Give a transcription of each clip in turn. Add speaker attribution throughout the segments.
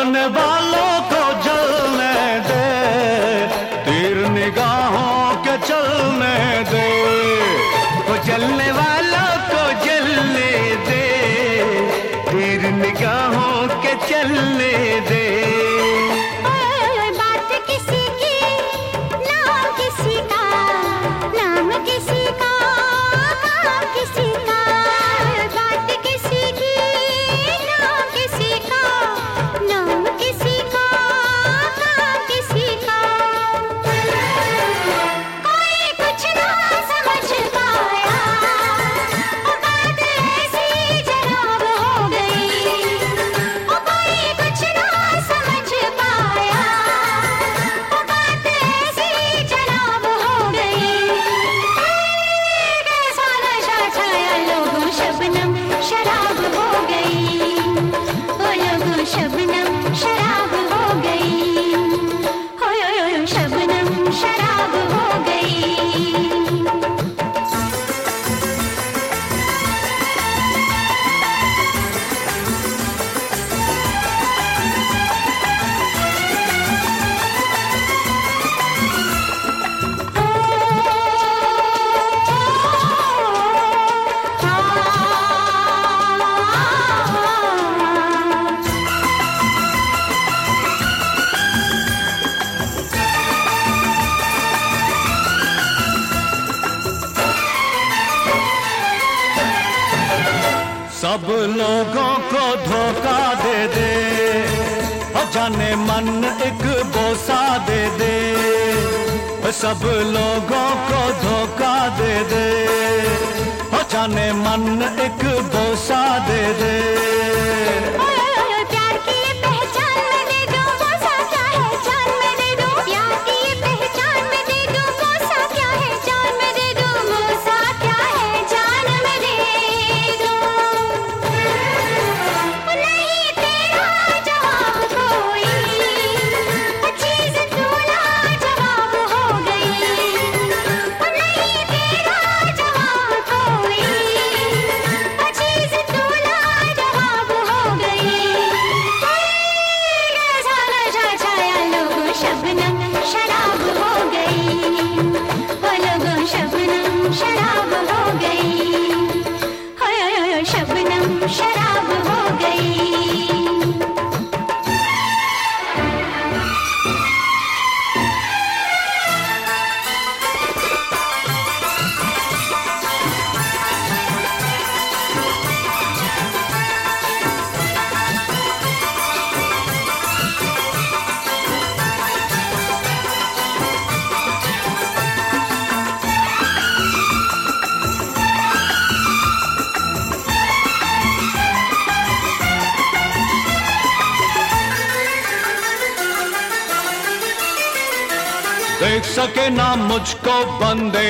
Speaker 1: जलने वालों को जलने दे, तीर निगाहों के चलने दे। वो जलने वालों को जलने दे, तीर निगाहों के चलने दे। सब लोगों को धोखा दे दे, और जाने मन एक बोसा दे दे। सब लोगों को धोखा दे दे, और जाने मन एक बोसा दे दे। देख सके ना मुझको बंदे,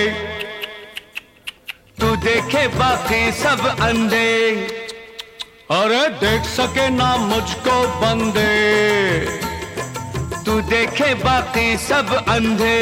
Speaker 1: तू देखे बाकी सब अंधे। अरे देख सके ना मुझको बंदे, तू देखे बाकी सब अंधे।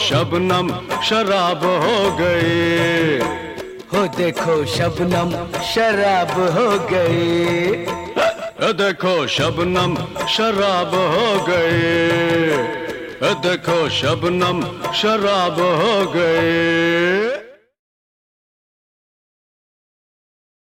Speaker 1: शबनम शराब हो गए,
Speaker 2: हो देखो शबनम शराब हो गए,
Speaker 1: देखो शबनम शराब हो गए, देखो शबनम शराब हो गए।